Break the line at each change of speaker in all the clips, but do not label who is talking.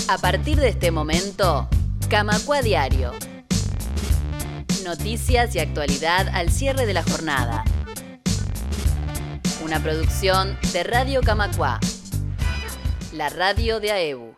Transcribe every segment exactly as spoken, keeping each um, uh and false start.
A partir de este momento, Camacua Diario. Noticias y actualidad al cierre de la jornada. Una producción de Radio Camacua, la radio de A E B U.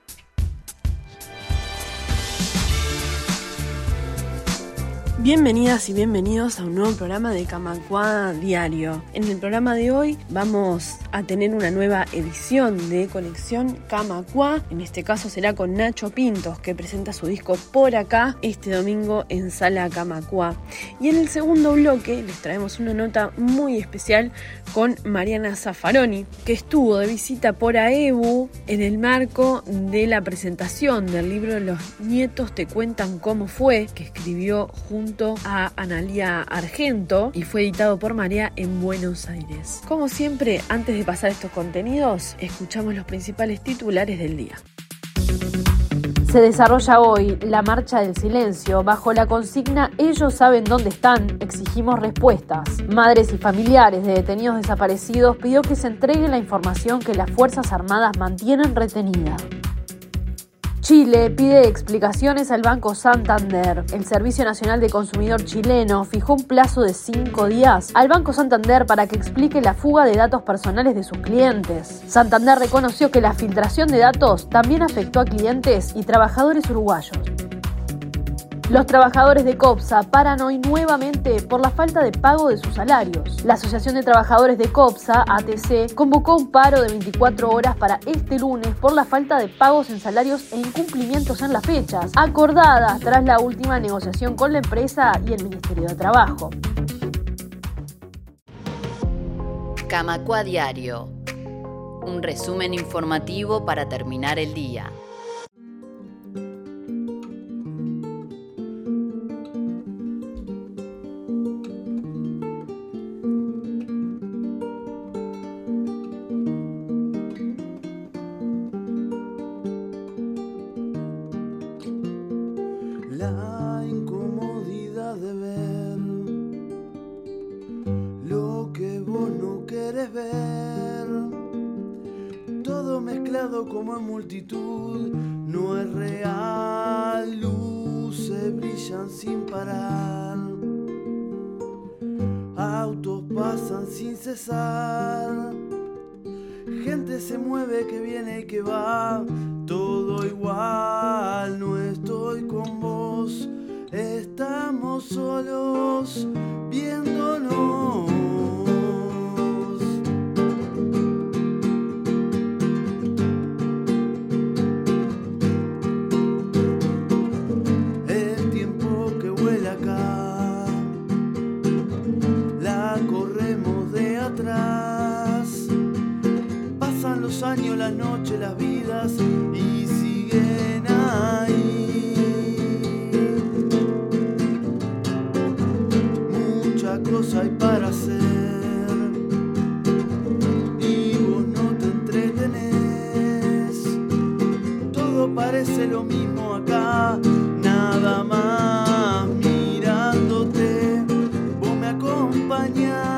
Bienvenidas y bienvenidos a un nuevo programa de Camacua Diario. En el programa de hoy vamos a tener una nueva edición de Conexión Camacua. En este caso será con Nacho Pintos, que presenta su disco Por Acá este domingo en Sala Camacua. Y en el segundo bloque les traemos una nota muy especial con Mariana Zaffaroni, que estuvo de visita por A E B U en el marco de la presentación del libro Los nietos te cuentan cómo fue, que escribió junto a Analía Argento y fue editado por Marea en Buenos Aires. Como siempre, antes de pasar estos contenidos, escuchamos los principales titulares del día.
Se desarrolla hoy la Marcha del Silencio bajo la consigna Ellos saben dónde están, exigimos respuestas. Madres y familiares de detenidos desaparecidos pidió que se entregue la información que las Fuerzas Armadas mantienen retenida. Chile pide explicaciones al Banco Santander. El Servicio Nacional de Consumidor chileno fijó un plazo de cinco días al Banco Santander para que explique la fuga de datos personales de sus clientes. Santander reconoció que la filtración de datos también afectó a clientes y trabajadores uruguayos. Los trabajadores de COPSA paran hoy nuevamente por la falta de pago de sus salarios. La Asociación de Trabajadores de COPSA, A T C, convocó un paro de veinticuatro horas para este lunes por la falta de pagos en salarios e incumplimientos en las fechas, acordadas tras la última negociación con la empresa y el Ministerio de Trabajo.
Camacua Diario. Un resumen informativo para terminar el día.
La incomodidad de ver lo que vos no querés ver, todo mezclado como en multitud, no es real, luces brillan sin parar, autos pasan sin cesar, gente se mueve que viene y que va, todo igual, no estoy con vos, estamos solos viéndonos. El tiempo que vuela acá, la corremos de atrás, pasan los años, las noches, las vidas y siguen ahí. Mucha cosa hay para hacer y vos no te entretenés. Todo parece lo mismo acá, nada más mirándote, vos me acompañás.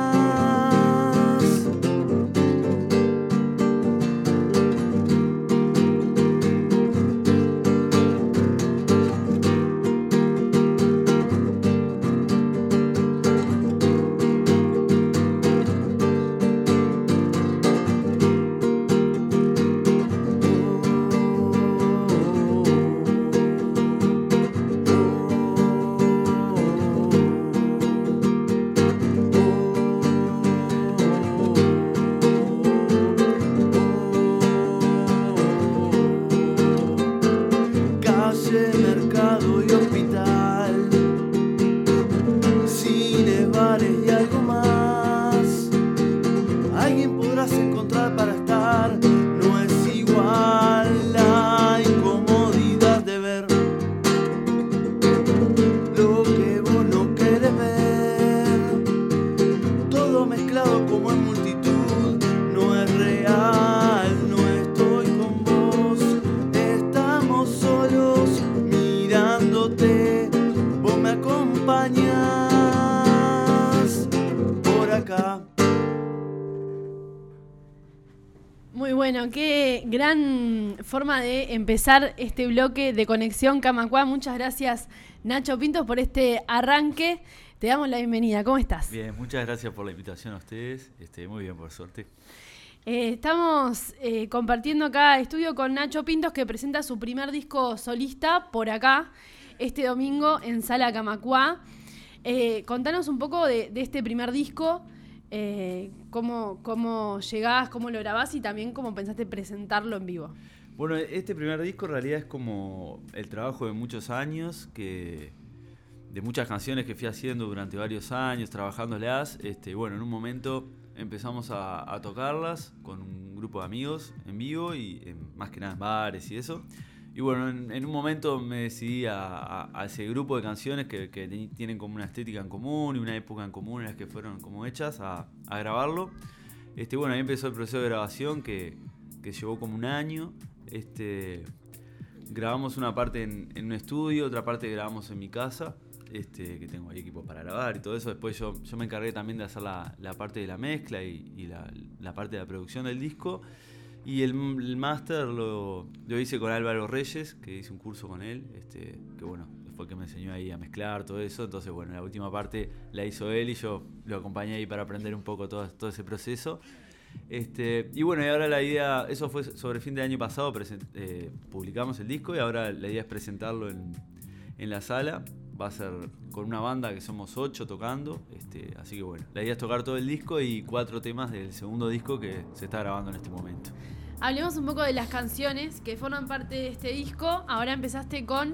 Gran forma de empezar este bloque de Conexión Camacuá. Muchas gracias, Nacho Pintos, por este arranque. Te damos la bienvenida. ¿Cómo estás?
Bien, muchas gracias por la invitación a ustedes. Este, muy bien, por suerte.
Eh, estamos eh, compartiendo acá estudio con Nacho Pintos, que presenta su primer disco solista por acá, este domingo en Sala Camacuá. Eh, contanos un poco de, de este primer disco. Eh, cómo, cómo llegás, cómo lo grabás y también cómo pensaste presentarlo en vivo.
Bueno, este primer disco en realidad es como el trabajo de muchos años, que de muchas canciones que fui haciendo durante varios años, trabajándolas. Este, bueno, en un momento empezamos a, a tocarlas con un grupo de amigos en vivo y en, más que nada en bares y eso. Y bueno, en, en un momento me decidí a, a, a ese grupo de canciones que, que tienen como una estética en común y una época en común en las que fueron como hechas, a, a grabarlo. Este, bueno, ahí empezó el proceso de grabación que, que llevó como un año. Este, grabamos una parte en, en un estudio, otra parte grabamos en mi casa, este, que tengo ahí equipo para grabar y todo eso. Después yo, yo me encargué también de hacer la, la parte de la mezcla y, y la, la parte de la producción del disco. Y el, el máster lo, lo hice con Álvaro Reyes, que hice un curso con él, este, que bueno, fue el que me enseñó ahí a mezclar todo eso. Entonces, bueno, la última parte la hizo él y yo lo acompañé ahí para aprender un poco todo, todo ese proceso. Este, y bueno, y ahora la idea, eso fue sobre el fin del año pasado, present, eh, publicamos el disco y ahora la idea es presentarlo en, en la sala. Va a ser con una banda que somos ocho tocando, este, así que bueno, la idea es tocar todo el disco y cuatro temas del segundo disco que se está grabando en este momento.
Hablemos un poco de las canciones que forman parte de este disco. Ahora empezaste con...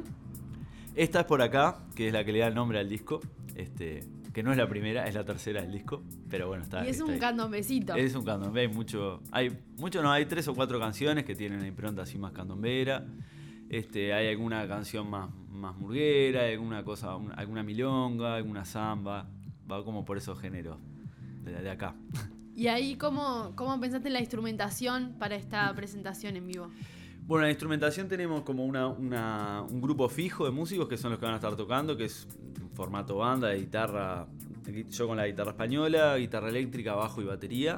Esta es Por Acá, que es la que le da el nombre al disco, este, que no es la primera, es la tercera del disco, pero bueno, está.
Y es
está
un
ahí.
candombecito.
Es un candombe, hay mucho, hay mucho no, hay tres o cuatro canciones que tienen una impronta así más candombera. Este, hay alguna canción más, más murguera, hay alguna cosa, una, alguna milonga, alguna samba, va como por esos géneros de, de acá.
¿Y ahí cómo, cómo pensaste en la instrumentación para esta presentación en vivo?
Bueno, la instrumentación tenemos como una, una, un grupo fijo de músicos que son los que van a estar tocando, que es un formato banda de guitarra, yo con la guitarra española, guitarra eléctrica, bajo y batería.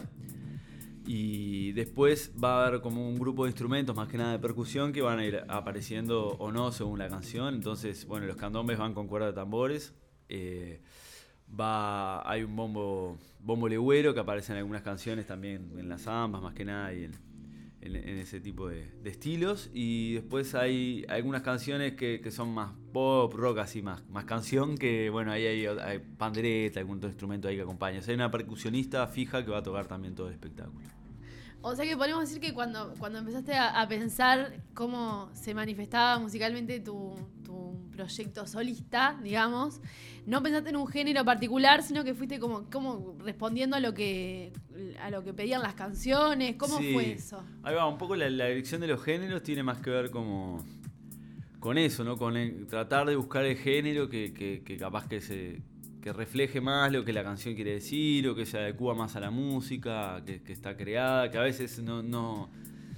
Y después va a haber como un grupo de instrumentos, más que nada de percusión, que van a ir apareciendo o no según la canción. Entonces, bueno, los candombes van con cuerda de tambores. Eh, va, hay un bombo, bombo legüero que aparece en algunas canciones también, en las zambas más que nada, y en, en, en ese tipo de, de estilos. Y después hay algunas canciones que, que son más pop, rock, así, más, más canción, que bueno, ahí hay, hay pandereta, algún otro instrumento ahí que acompaña. O sea, hay una percusionista fija que va a tocar también todo el espectáculo.
O sea que podemos decir que cuando, cuando empezaste a, a pensar cómo se manifestaba musicalmente tu, tu proyecto solista, digamos, no pensaste en un género particular, sino que fuiste como, como respondiendo a lo que a lo que pedían las canciones. ¿Cómo
sí,
fue eso?
Ahí va, un poco la, la elección de los géneros tiene más que ver como con eso, ¿no? Con el, tratar de buscar el género que, que, que capaz que se... que refleje más lo que la canción quiere decir o que se adecua más a la música que, que está creada, que a veces no, no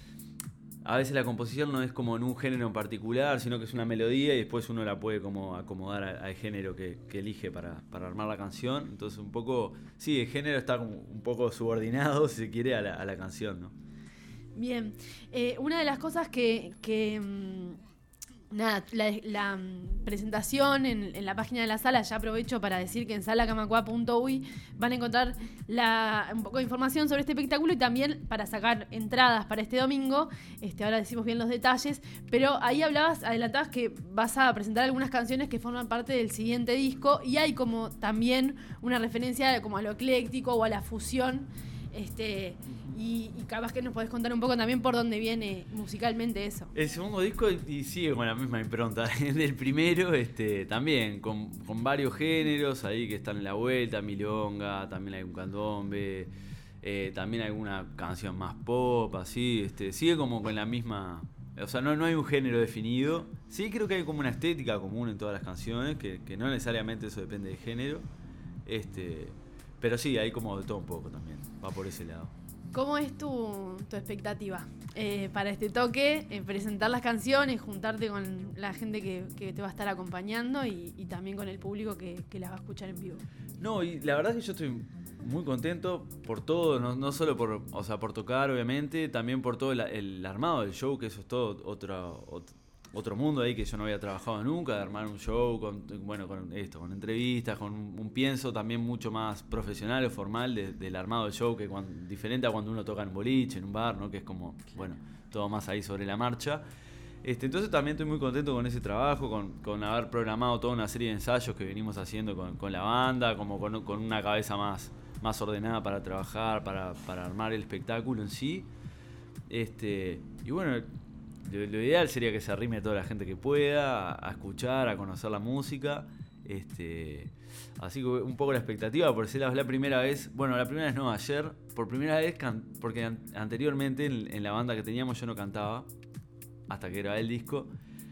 a veces la composición no es como en un género en particular, sino que es una melodía y después uno la puede como acomodar al, al género que, que elige para, para armar la canción. Entonces un poco, sí, el género está como un poco subordinado, si se quiere, a la, a la canción, ¿no?
Bien, eh, una de las cosas que... que Nada, la, la um, presentación en, en la página de la sala, ya aprovecho para decir que en sala camacuá punto uy van a encontrar la, un poco de información sobre este espectáculo y también para sacar entradas para este domingo. Este, ahora decimos bien los detalles, pero ahí hablabas, adelantabas que vas a presentar algunas canciones que forman parte del siguiente disco y hay como también una referencia como a lo ecléctico o a la fusión. Este, y, y capaz que nos podés contar un poco también por dónde viene musicalmente eso.
El segundo disco y sigue con la misma impronta del primero, este, también con, con varios géneros ahí que están en la vuelta, milonga, también hay un candombe, eh, también hay alguna canción más pop, así, este, sigue como con la misma, o sea, no, no hay un género definido. Sí creo que hay como una estética común en todas las canciones, que, que no necesariamente eso depende del género, este... Pero sí, hay como de todo un poco también, va por ese lado.
¿Cómo es tu, tu expectativa eh, para este toque? Eh, presentar las canciones, juntarte con la gente que, que te va a estar acompañando y, y también con el público que, que las va a escuchar en vivo.
No, y la verdad es que yo estoy muy contento por todo, no, no solo por, o sea, por tocar, obviamente, también por todo el, el armado del show, que eso es todo otro, otro, otro mundo ahí que yo no había trabajado nunca, de armar un show con, bueno, con esto, con entrevistas, con un, un pienso también mucho más profesional o formal de, del armado del show, que cuando, diferente a cuando uno toca en un boliche, en un bar, ¿no? Que es como, bueno, todo más ahí sobre la marcha. Este, entonces también estoy muy contento con ese trabajo, con, con haber programado toda una serie de ensayos que venimos haciendo con, con la banda, como con, con una cabeza más, más ordenada para trabajar, para, para armar el espectáculo en sí. Este, y bueno, lo, lo ideal sería que se arrime a toda la gente que pueda, a, a escuchar, a conocer la música. Este, así que un poco la expectativa, por ser la, la primera vez, bueno, la primera vez no, ayer, por primera vez, can, porque an, anteriormente en, en la banda que teníamos yo no cantaba, hasta que grabé el disco.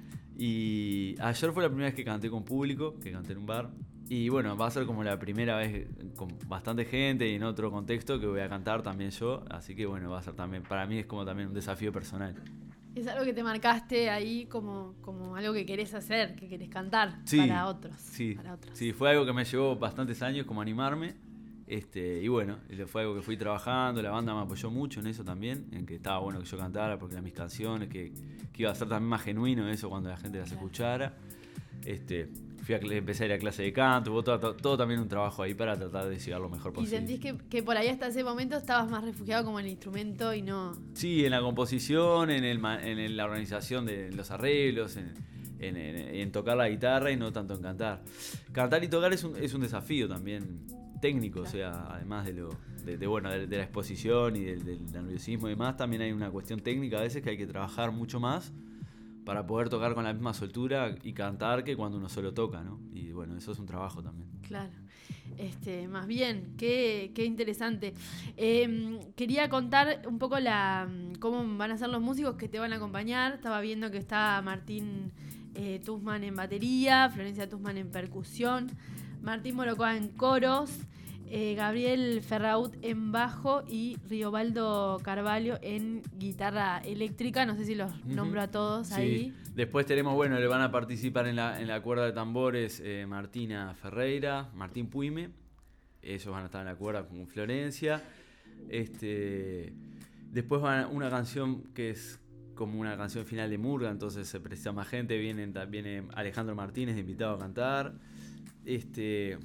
Y ayer fue la primera vez que canté con público, que canté en un bar. Y bueno, va a ser como la primera vez con bastante gente y en otro contexto que voy a cantar también yo. Así que bueno, va a ser también, para mí es como también un desafío personal.
Es algo que te marcaste ahí como, como algo que querés hacer, que querés cantar
sí,
para otros.
Sí,
para otros.
Sí, fue algo que me llevó bastantes años como animarme. Este, y bueno, fue algo que fui trabajando, la banda me apoyó mucho en eso también, en que estaba bueno que yo cantara porque eran mis canciones, que, que iba a ser también más genuino eso cuando la gente las escuchara. Este, fui a, empecé a ir a clase de canto, hubo todo, todo, todo también un trabajo ahí para tratar de llegar lo mejor posible.
¿Y sentís que, que por ahí hasta ese momento estabas más refugiado como en el instrumento y no...?
Sí, en la composición, en, el, en la organización de los arreglos, en, en, en, en tocar la guitarra y no tanto en cantar. Cantar y tocar es un, es un desafío también técnico, claro. O sea, además de lo de, de bueno de, de la exposición y del, del nerviosismo y demás, también hay una cuestión técnica a veces que hay que trabajar mucho más para poder tocar con la misma soltura y cantar que cuando uno solo toca, ¿no? Y bueno, eso es un trabajo también.
Claro. Este, más bien, qué, qué interesante. Eh, quería contar un poco la cómo van a ser los músicos que te van a acompañar. Estaba viendo que está Martín eh, Tuzman en batería, Florencia Tuzman en percusión, Martín Morocoa en coros, eh, Gabriel Ferraut en bajo y Riobaldo Carvalho en guitarra eléctrica. No sé si los uh-huh. nombro a todos sí. ahí.
Después tenemos, bueno, le van a participar en la, en la cuerda de tambores eh, Martina Ferreira, Martín Puime. Ellos van a estar en la cuerda con Florencia. Este, después van a una canción que es como una canción final de Murga, entonces se precisa más gente. Viene, viene Alejandro Martínez de invitado a cantar. Este,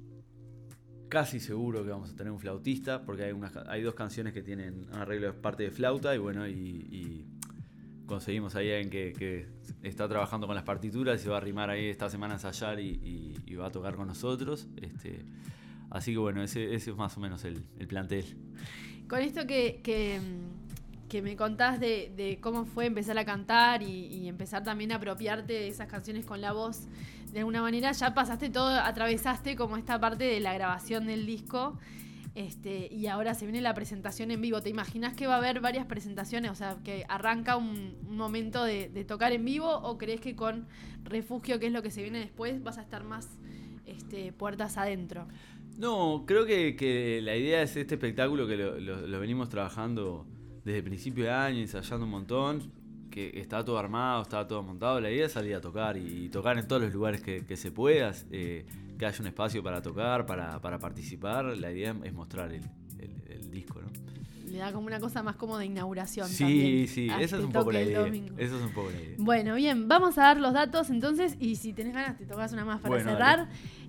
casi seguro que vamos a tener un flautista, porque hay, unas, hay dos canciones que tienen un arreglo de parte de flauta y bueno, y, y conseguimos ahí a alguien que, que está trabajando con las partituras y se va a arrimar ahí esta semana a ensayar y, y, y va a tocar con nosotros. Este, así que bueno, ese, ese es más o menos el, el plantel.
Con esto que, que, que me contás de, de cómo fue empezar a cantar y, y empezar también a apropiarte de esas canciones con la voz, de alguna manera ya pasaste todo, atravesaste como esta parte de la grabación del disco. Este, y ahora se viene la presentación en vivo. ¿Te imaginas que va a haber varias presentaciones? O sea, que arranca un, un momento de, de tocar en vivo, ¿o crees que con Refugio, que es lo que se viene después, vas a estar más este, puertas adentro?
No, creo que, que la idea es este espectáculo que lo, lo, lo venimos trabajando desde el principio de año, ensayando un montón, que está todo armado, está todo montado. La idea es salir a tocar y, y tocar en todos los lugares que, que se pueda, eh, que haya un espacio para tocar, para, para participar. La idea es mostrar el, el, el disco, ¿no?
Le da como una cosa más como de inauguración.
Sí,
también,
sí, esa es un poco la idea. Eso es un poco la idea.
Bueno, bien, vamos a dar los datos entonces, y si tenés ganas te tocas una más para bueno, cerrar.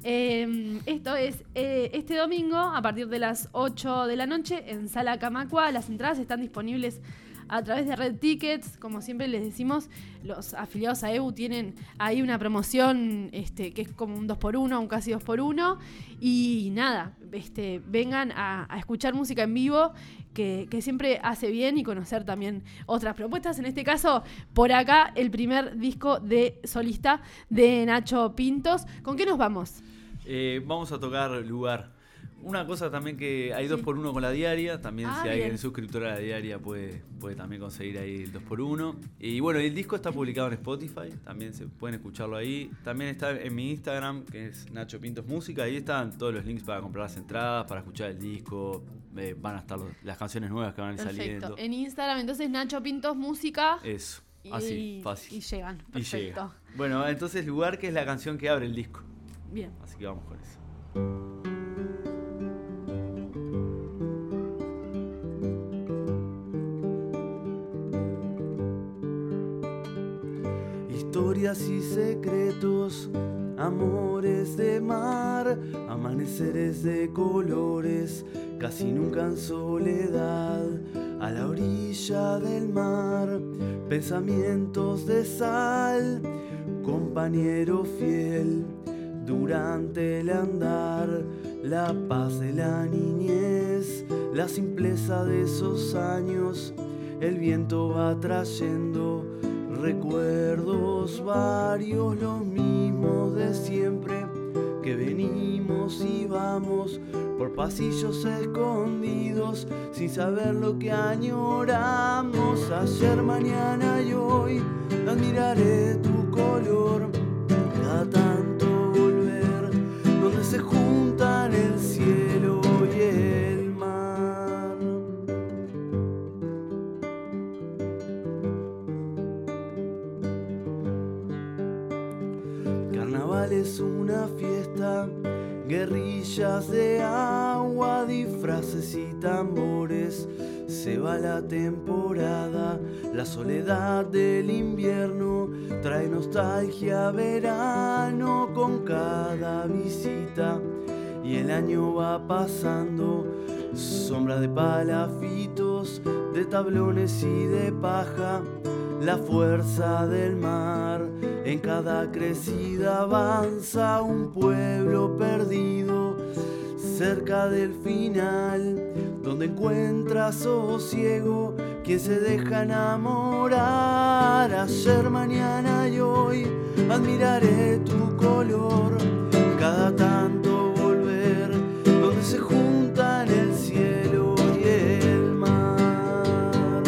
Eh, esto es eh, este domingo a partir de las ocho de la noche en Sala Camacua. Las entradas están disponibles a través de Red Tickets. Como siempre les decimos, los afiliados a E B U tienen ahí una promoción este, que es como un dos por uno, un casi dos por uno. Y nada, este, vengan a, a escuchar música en vivo, que, que siempre hace bien, y conocer también otras propuestas. En este caso, por acá, el primer disco de solista de Nacho Pintos. ¿Con qué nos vamos?
Eh, vamos a tocar Lugar. Una cosa también que hay sí. dos por uno con la diaria, también ah, si hay alguien suscriptor a la diaria puede, puede también conseguir ahí el dos por uno. Y bueno, el disco está publicado en Spotify, también se pueden escucharlo ahí. También está en mi Instagram, que es Nacho Pintos Música, ahí están todos los links para comprar las entradas, para escuchar el disco, eh, van a estar los, las canciones nuevas que van a ir saliendo.
Perfecto, en Instagram entonces Nacho Pintos Música.
Eso, así,
y,
fácil.
Y llegan, perfecto.
Y llega. Bueno, entonces Lugar, que es la canción que abre el disco.
Bien.
Así que vamos con eso.
historias y secretos, amores de mar, amaneceres de colores, casi nunca en soledad, a la orilla del mar, pensamientos de sal, compañero fiel, durante el andar, la paz de la niñez, la simpleza de esos años, el viento va trayendo recuerdos varios, los mismos de siempre, que venimos y vamos por pasillos escondidos, sin saber lo que añoramos. Ayer, mañana y hoy, admiraré tu color, cada tanto volver, donde se juntan el cielo y el mar. Carnaval es una fiesta, guerrillas de agua, disfraces y tambores. Se va la temporada, la soledad del invierno trae nostalgia, verano con cada visita. Y el año va pasando, sombra de palafitos, de tablones y de paja, la fuerza del mar. En cada crecida avanza un pueblo perdido, cerca del final, donde encuentra sosiego quien se deja enamorar. Ayer, mañana y hoy, admiraré tu color, cada tanto volver, donde se juntan el cielo y el mar.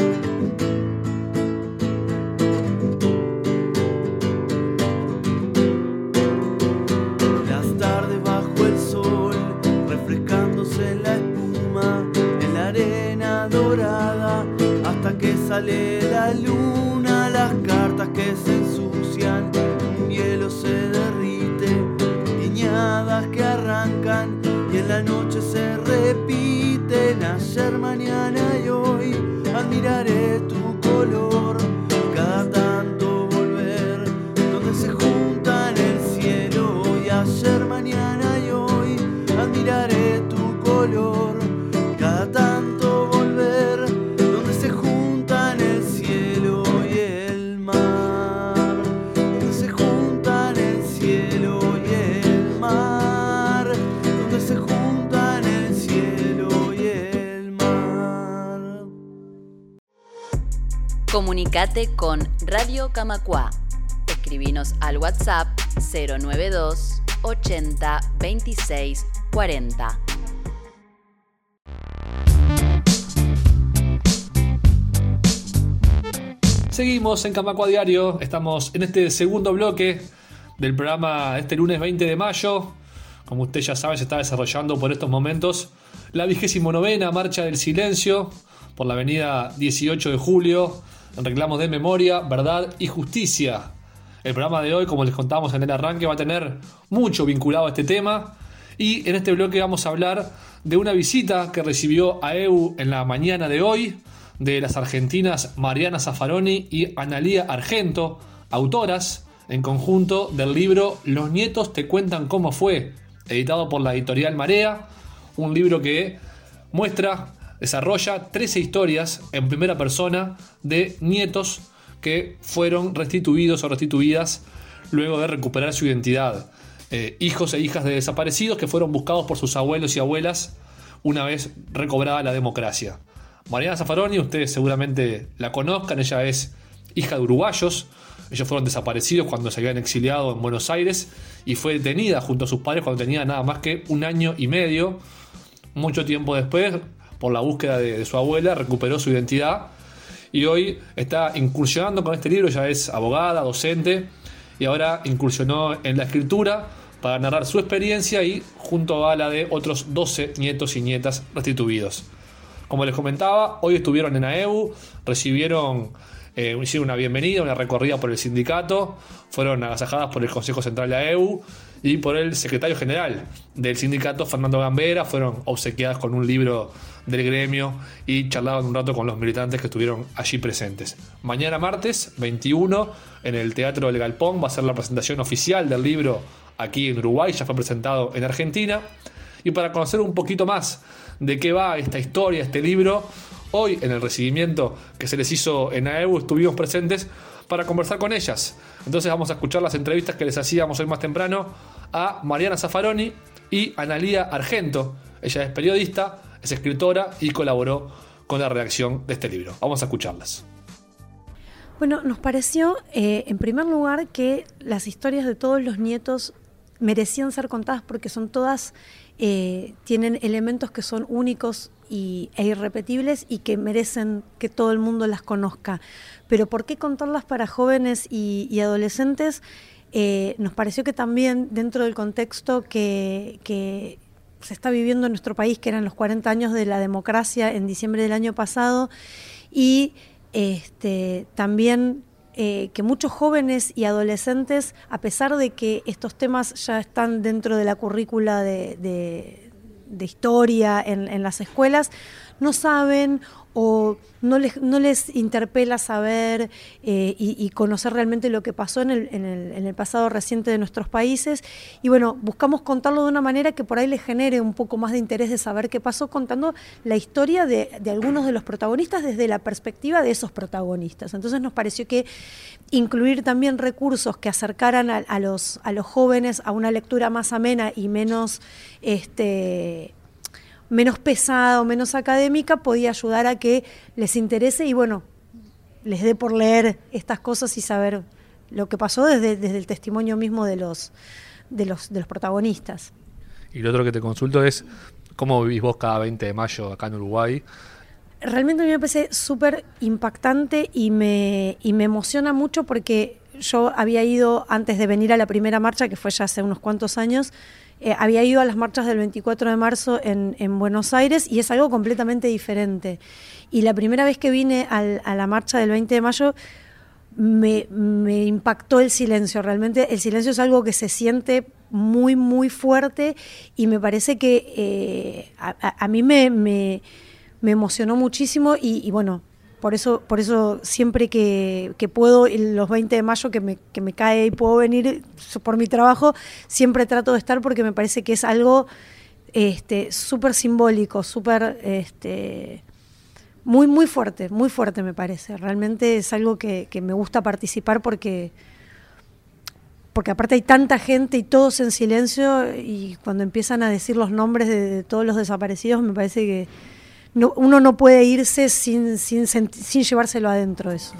Las tardes bajo el sol, refrescándose en la espuma, en la arena dorada, hasta que sale la luna, las cartas que se ensucian, un hielo se derrite, guiñadas que arrancan y en la noche se repiten. Ayer, mañana y hoy, admiraré tu color, cada tanto volver, donde se juntan el cielo. Y ayer, mañana y hoy, admiraré tu color, cada tanto volver, donde se juntan el cielo y el mar, donde se juntan el cielo y el mar, donde se juntan el cielo y el mar.
Comunicate con Radio Camacua. Escribinos al WhatsApp cero nueve dos ochenta veintiséis cuarenta.
Seguimos en Camacua Diario, estamos en este segundo bloque del programa este lunes veinte de mayo. Como usted ya sabe, se está desarrollando por estos momentos la vigésimo novena Marcha del Silencio por la avenida dieciocho de julio, en reclamos de memoria, verdad y justicia. El programa de hoy, como les contábamos en el arranque, va a tener mucho vinculado a este tema, y en este bloque vamos a hablar de una visita que recibió a E U en la mañana de hoy de las argentinas Mariana Zaffaroni y Analía Argento, autoras en conjunto del libro Los nietos te cuentan cómo fue, editado por la editorial Marea, un libro que muestra, desarrolla trece historias en primera persona de nietos que fueron restituidos o restituidas luego de recuperar su identidad. Eh, hijos e hijas de desaparecidos que fueron buscados por sus abuelos y abuelas una vez recobrada la democracia. Mariana Zaffaroni, ustedes seguramente la conozcan, ella es hija de uruguayos. Ellos fueron desaparecidos cuando se habían exiliado en Buenos Aires y fue detenida junto a sus padres cuando tenía nada más que un año y medio. Mucho tiempo después, por la búsqueda de, de su abuela, recuperó su identidad y hoy está incursionando con este libro. Ella es abogada, docente, y ahora incursionó en la escritura para narrar su experiencia y junto a la de otros doce nietos y nietas restituidos. Como les comentaba, hoy estuvieron en A E U, recibieron, eh, hicieron una bienvenida, una recorrida por el sindicato, fueron agasajadas por el Consejo Central de A E U y por el secretario general del sindicato, Fernando Gambera. Fueron obsequiadas con un libro del gremio y charlaban un rato con los militantes que estuvieron allí presentes. Mañana martes veintiuno, en el Teatro del Galpón, va a ser la presentación oficial del libro aquí en Uruguay. Ya fue presentado en Argentina. Y para conocer un poquito más de qué va esta historia, este libro, hoy en el recibimiento que se les hizo en A E U estuvimos presentes para conversar con ellas. Entonces vamos a escuchar las entrevistas que les hacíamos hoy más temprano a Mariana Zaffaroni y Analía Argento. Ella es periodista, es escritora y colaboró con la redacción de este libro. Vamos a escucharlas.
Bueno, nos pareció, eh, en primer lugar, que las historias de todos los nietos merecían ser contadas porque son todas, eh, tienen elementos que son únicos y, e irrepetibles y que merecen que todo el mundo las conozca. Pero ¿por qué contarlas para jóvenes y, y adolescentes? Eh, nos pareció que también dentro del contexto que, que se está viviendo en nuestro país, que eran los cuarenta años de la democracia en diciembre del año pasado, y este, también eh, que muchos jóvenes y adolescentes, a pesar de que estos temas ya están dentro de la currícula de, de, de historia en, en las escuelas, no saben o no les, no les interpela saber eh, y, y conocer realmente lo que pasó en el, en, el, en el pasado reciente de nuestros países. Y bueno, buscamos contarlo de una manera que por ahí les genere un poco más de interés de saber qué pasó, contando la historia de, de algunos de los protagonistas desde la perspectiva de esos protagonistas. Entonces nos pareció que incluir también recursos que acercaran a, a, los, a los jóvenes a una lectura más amena y menos este menos pesada o menos académica podía ayudar a que les interese y bueno, les dé por leer estas cosas y saber lo que pasó desde, desde el testimonio mismo de los, de los, de los protagonistas.
Y lo otro que te consulto es, ¿cómo vivís vos cada veinte de mayo acá en Uruguay?
Realmente a mí me parece súper impactante y me, y me emociona mucho porque yo había ido, antes de venir a la primera marcha, que fue ya hace unos cuantos años, Eh, había ido a las marchas del veinticuatro de marzo en, en Buenos Aires y es algo completamente diferente. Y la primera vez que vine al, a la marcha del veinte de mayo me, me impactó el silencio. Realmente el silencio es algo que se siente muy, muy fuerte y me parece que eh, a, a, a mí me, me, me emocionó muchísimo y, y bueno, Por eso, por eso siempre que, que puedo, los veinte de mayo que me, que me cae y puedo venir por mi trabajo, siempre trato de estar porque me parece que es algo este, súper simbólico, súper este, muy, muy fuerte, muy fuerte me parece. Realmente es algo que, que me gusta participar porque, porque aparte hay tanta gente y todos en silencio y cuando empiezan a decir los nombres de, de todos los desaparecidos me parece que No, uno no puede irse sin, sin, sin llevárselo adentro eso.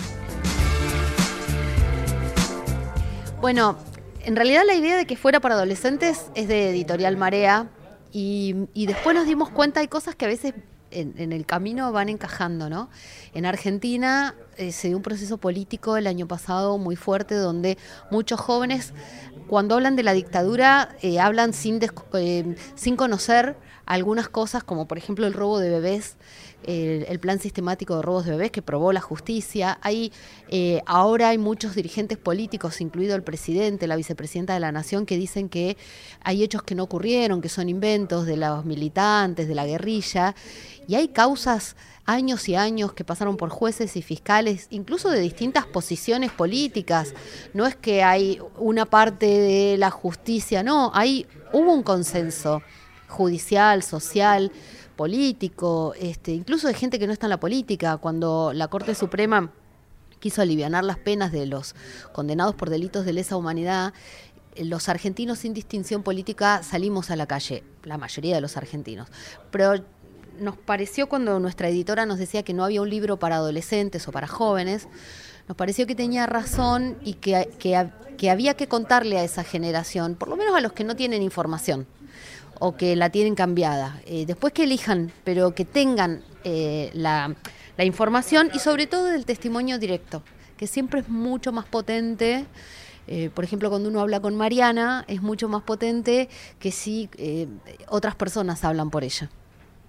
Bueno, en realidad la idea de que fuera para adolescentes es de Editorial Marea y, y después nos dimos cuenta hay cosas que a veces en, en el camino van encajando, ¿no? En Argentina eh, se dio un proceso político el año pasado muy fuerte donde muchos jóvenes cuando hablan de la dictadura eh, hablan sin, eh, sin conocer algunas cosas como por ejemplo el robo de bebés, el, el plan sistemático de robos de bebés que probó la justicia. Hay, eh, ahora hay muchos dirigentes políticos, incluido el presidente, la vicepresidenta de la Nación, que dicen que hay hechos que no ocurrieron, que son inventos de los militantes, de la guerrilla, y hay causas años y años que pasaron por jueces y fiscales, incluso de distintas posiciones políticas. No es que hay una parte de la justicia, no, hay, hubo un consenso judicial, social, político, este, incluso de gente que no está en la política. Cuando la Corte Suprema quiso alivianar las penas de los condenados por delitos de lesa humanidad, los argentinos sin distinción política salimos a la calle, la mayoría de los argentinos. Pero nos pareció cuando nuestra editora nos decía que no había un libro para adolescentes o para jóvenes, nos pareció que tenía razón y que, que, que había que contarle a esa generación, por lo menos a los que no tienen información o que la tienen cambiada. Eh, después que elijan, pero que tengan eh, la, la información y sobre todo del testimonio directo, que siempre es mucho más potente. Eh, por ejemplo, cuando uno habla con Mariana, es mucho más potente que si eh, otras personas hablan por ella.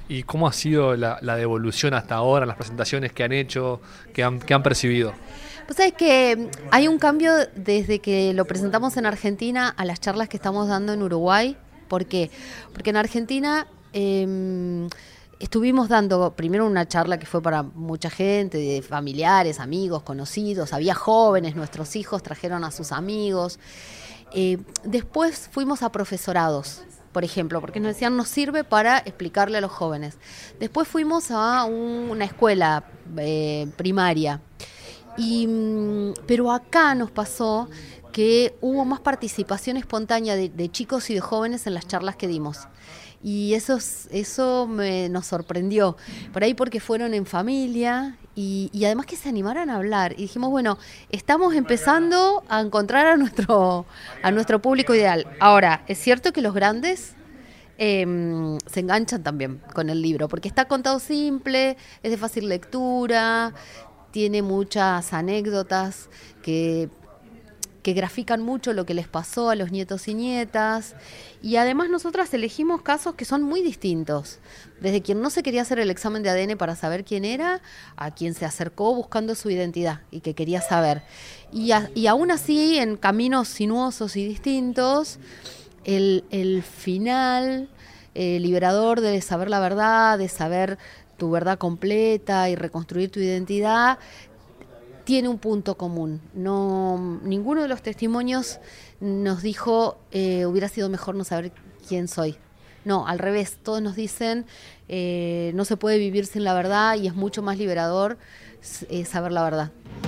¿Y cómo ha sido la, la devolución hasta ahora, las presentaciones que han hecho, que han, que han percibido?
Pues sabes que hay un cambio desde que lo presentamos en Argentina a las charlas que estamos dando en Uruguay. ¿Por qué? Porque en Argentina eh, estuvimos dando primero una charla que fue para mucha gente, de familiares, amigos, conocidos, había jóvenes, nuestros hijos trajeron a sus amigos. Eh, después fuimos a profesorados, por ejemplo, porque nos decían, nos sirve para explicarle a los jóvenes. Después fuimos a un, una escuela eh, primaria. Y, pero acá nos pasó que hubo más participación espontánea de, de chicos y de jóvenes en las charlas que dimos. Y eso, eso me, nos sorprendió. Por ahí porque fueron en familia y, y además que se animaran a hablar. Y dijimos, bueno, estamos empezando a encontrar a nuestro, a nuestro público ideal. Ahora, es cierto que los grandes eh, se enganchan también con el libro, porque está contado simple, es de fácil lectura, tiene muchas anécdotas que... que grafican mucho lo que les pasó a los nietos y nietas, y además nosotras elegimos casos que son muy distintos, desde quien no se quería hacer el examen de A D N para saber quién era, a quien se acercó buscando su identidad y que quería saber, y, a, y aún así en caminos sinuosos y distintos, el, el final eh, liberador de saber la verdad, de saber tu verdad completa y reconstruir tu identidad, tiene un punto común. No, ninguno de los testimonios nos dijo eh, hubiera sido mejor no saber quién soy. No, al revés, todos nos dicen eh, no se puede vivir sin la verdad y es mucho más liberador eh, saber la verdad.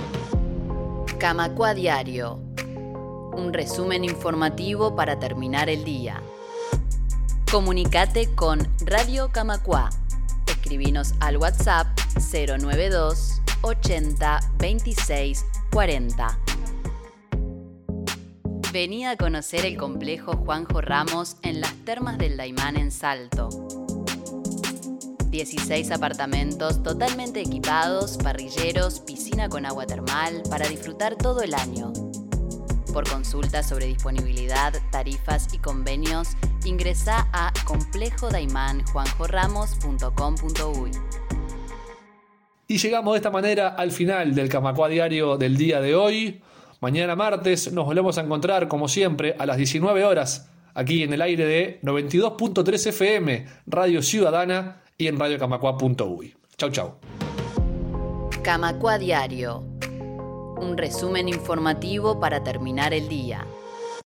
Camacua Diario, un resumen informativo para terminar el día. Comunicate con Radio Camacua. Escribinos al WhatsApp cero nueve dos ochenta veintiséis cuarenta. Vení a conocer el complejo Juanjo Ramos en las Termas del Daymán en Salto. dieciséis apartamentos totalmente equipados, parrilleros, piscina con agua termal para disfrutar todo el año. Por consultas sobre disponibilidad, tarifas y convenios, ingresá a complejo daymán juanjo ramos punto com punto uy.
Y llegamos de esta manera al final del Camacua Diario del día de hoy. Mañana martes nos volvemos a encontrar, como siempre, a las diecinueve horas, aquí en el aire de noventa y dos punto tres F M, Radio Ciudadana, y en radio camacua punto uy. Chau, chau.
Camacua Diario, un resumen informativo para terminar el día.